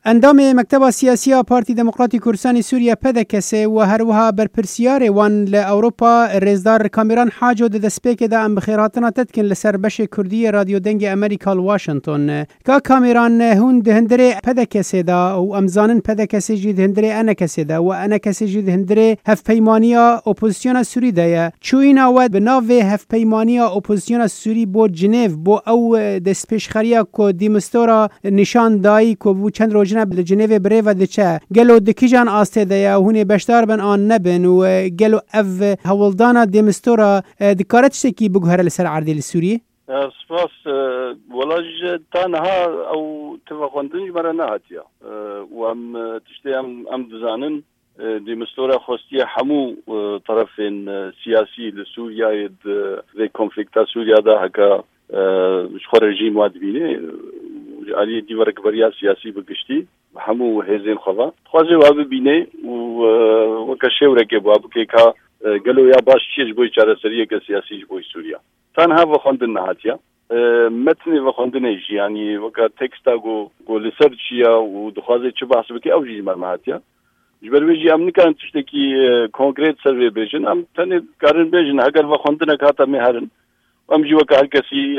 اندام مکتب سیاسی پارتی دموکراتی کردستان سوریه پدکسه و هروها برپرسیار وان لأوروپا رزدار کامران حاجو دسپیک دا ام بخیراتنا تدکن لسر بش کردی رادیو دنگ امریکا واشنطن کا کامران هون دهندره پدکسه دا و امزانن پدکسه جی دهندره انا کسه دا و انا کسه جی دهندره هف پیمانیا اپوزیسیون سوری دا چوینا ود بناوه هف پیمانیا اپوزیسیون سوری بو جنیو بو او دسپیشخریا کو دیمستورا نشان دایی کو بو چند روزنه بل جنیو بری و دچه گلو دکیجان آسته دیا هونی بشدار بن آن نبن و گلو اف هولدانا دیمستورا دکارت شکی بگوهر لسر عردی لسوری؟ سپاس ولاج تانها او تفاقندنج مرا نهاتیا و ام تشتی ام دزانن دیمستورا خوستیه همو طرفین سیاسی لسوریا دی کنفلیکتا سوریا دا هکا شخور رژیم واد بینه علی دیوارک بریا سیاسی بگشتی همو هزین خوا خوازه واب بینه و کشور که واب که کا گلو یا باش چیز بوی چاره سریه که سیاسی بوی سوریا تنها و خوندن نهاتیا متن و خوندن ایش یعنی وکا تکستا گو لسر چیا و دخوازه چه بحث بکی او جیز مرمهاتیا جبرویجی ام نکان تشتکی کنکریت سروی بیشن ام تنه کارن بیشن اگر و خوندن کاتا میهرن ام جوا که هر کسی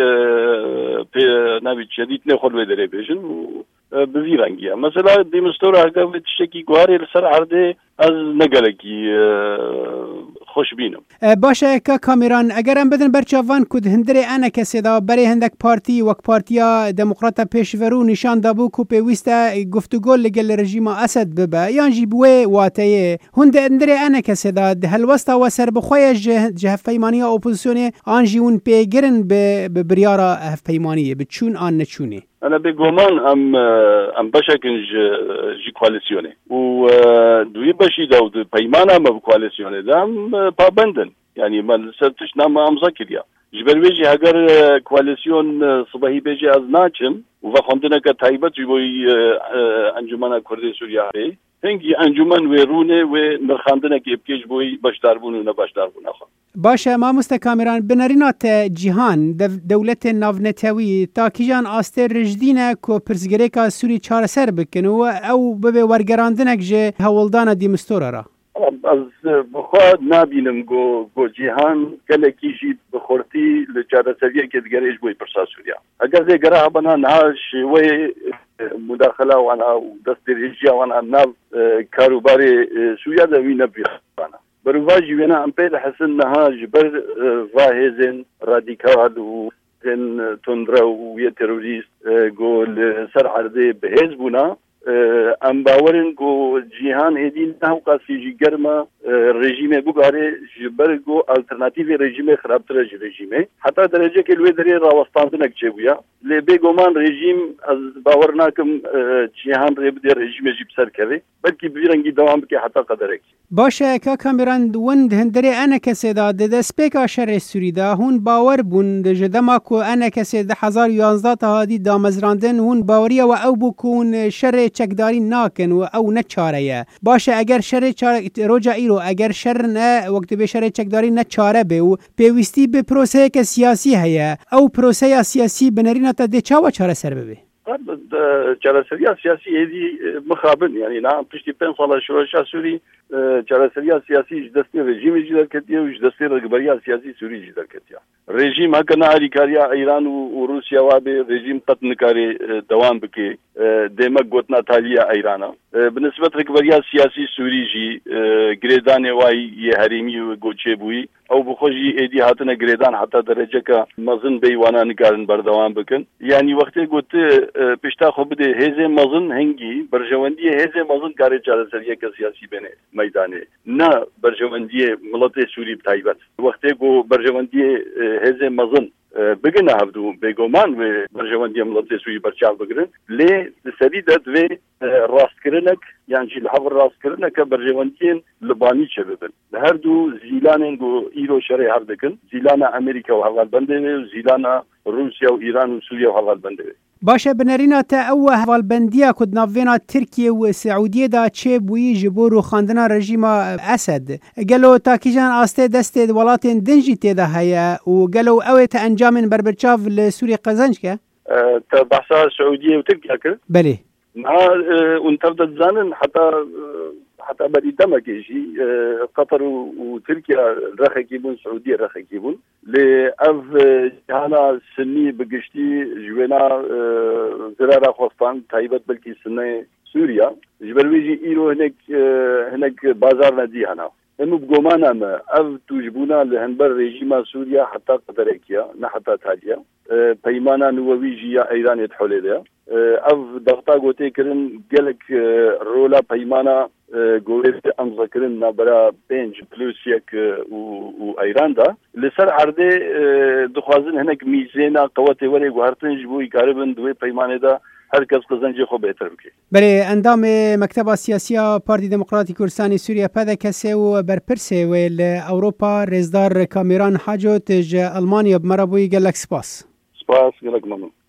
نبی شدید نخور بدره بیشن بزیرانگیه مثلا دیمستور اگر تشتکی گواری لسر عرده از نگلکی خوش بینم باشه که کامران اگر ام بدن برچاوان کد هندره انا کسی دا برای هندک پارتی وک پارتیا دموکراتا پیشورو نشان دابو کو پیوسته گفتگو لگل رژیم اسد ببه یان جیبوه واتیه هندره انا کسی دا هلوستا و سر بخوی جهف پیمانی اپوزیسیون آن جیون پیگرن به بریارا هف پیمانیه بچون آن نچونه أنا بقومان أم بشكل جي كواليسيوني و دوي بشي داود بيمانا ما بكواليسيوني دام بابندن يعني ما سرتش نام أمزاكريا جبر بيجي هاجر كواليسيون صباحي بيجي از ناچم و فخوندنا كتايبت جبوي أنجمنا كردي سوريا بي هنگی انجمن و رونه و نرخاندنه که بکیج بوی باشدار بون و نباشدار بون آخوا باشه ما مستکامران بنارینات جیهان دولت ناونتوی تا کیجان آسته رجدینه که پرسگره که سوری چار سر بکن و او ببه ورگراندنک جه هولدان دیمستوره را از بخواد نبینم گو جیهان کل کیجی بخورتی لچاره سریه که دگرش بوی پرسا سوریا اگر دیگره بنا نهاش و مداخله وانا دست رجیا وانا ناب کاروبار سوریا دوی نبی خوانا برواجی وینا ام پیل حسن نها جبر واهزن رادیکال و زن تندره و یه تروریست گول سر عرضه بهز بونا ام باورن گو جیهان هدین نهو قاسی جی گرما رژیم بگاره جبر گو الترناتیو رژیم خرابتر رژیمه حتی درجه که لوی دری راوستاندنک چه بویا لی بگومان رژیم از باور ناکم جیهان ریب دی رژیم جیب سر کوي بلکه بیرنگی دوام که حتی قدرک باشه که کامران وند هندره انا کسی دا ده سپیکا شر سوری دا هون باور بون ده جدما کو انا کسی ده 1011 تا هادی دامزراندن هون باوریه و او بکون شر چکداری ناکن و او نچاره باشه اگر شر روجا ایرو اگر شر نه وقت به شر چکداری نچاره به و پیوستی به پروسه که سیاسی هيا او پروسه سیاسی بنرینه تا ده چاوا چاره سر ببه چارەسەریە سیاسی هێدی مخابن یعنی نا پشتی 5 ساڵە شۆڕشا سووری چارەسەریە سیاسیش دەستی ڕێژیمێکی دەرکەتیە و دەستی ڕێگبەریە سیاسی سووریجی دەرکەتیە رژیم هەکە ناریکاریە ئەیران و رووسیا وا بێ رژیم قەت نکارێ دەوام بکێ دێمە گوتنا تالیە ئەیرانە بنسبەت ڕێگبەریە سیاسی سووریژی گرێدانێ وای یە هەرێمی و گۆچێ بووی ئەو بخۆژی ئێدی هاتنە گرێدان حتا دەرەجەکە مەزن بەیوانە نکارن بەردەوام بکەن یعنی وەختێ گوت پشتا خو بده هزه مزن هنگی برجواندی هزه مزن کاری چارەسەریە کە سیاسی بنه میدانه نه برجواندی ملت سوری تایبەت وەختێ گو برجواندی هزه مزن بگنه هفدو بگومان و برجواندی ملت سوری برچاو بگرن لی سری داد و راستکردنک یعنی چی لحظه راستکردنک برجواندی لبانی چه ببن هر دو زیلانن گو ایرو شرع هر دکن زیلان امریکا و حوال بنده و زیلان روسیا و ایران و سوریه و حوال بنده باشه بنرینا تا او هوالبندیا کد ناوینا ترکیه و سعودیه دا چه بویی جبور و خاندنا رژیم اسد گلو تاکیجان آسته دست ولاتین دنجی تیدا هیا و گلو اوه تا انجام بربرچاو لسوری قزنج که؟ تا بحثا سعودیه و ترکیه کرد؟ بله نا وانت بتزانن حتى بدي دمك شيء قطر وتركيا رخيبون سعودية رخيبون لأف هنا سني بقشتي جوانا زرارة خواستان تايبت بلكي سنة سوريا جبرويجي إيرو هناك بازار ندي هنا إنه بقومانا ما أف توجبونا لهنبر ريجيما سوريا حتى قطريكيا نحتى تاجيا بيمانا نوويجي إيران يدحول لها أف ضغطا قوتي كرن قلق رولا بيمانا قويت أمزا كرن نابرا 5+1 وإيران دا لسر عرضي دخوازن هناك ميزينا قواتي وري وهرتن جبوي قاربن دوي بيمانه دا هر کس قزنجی خو بهتر بکی. بله اندام مکتب سیاسی پارتی دموکراتی کردستان سوریه پیدا کسی و برپرسه و اروپا رزدار کامیران حاجو تج المانیا بمرابوی گلک سپاس. سپاس گلک ممنون.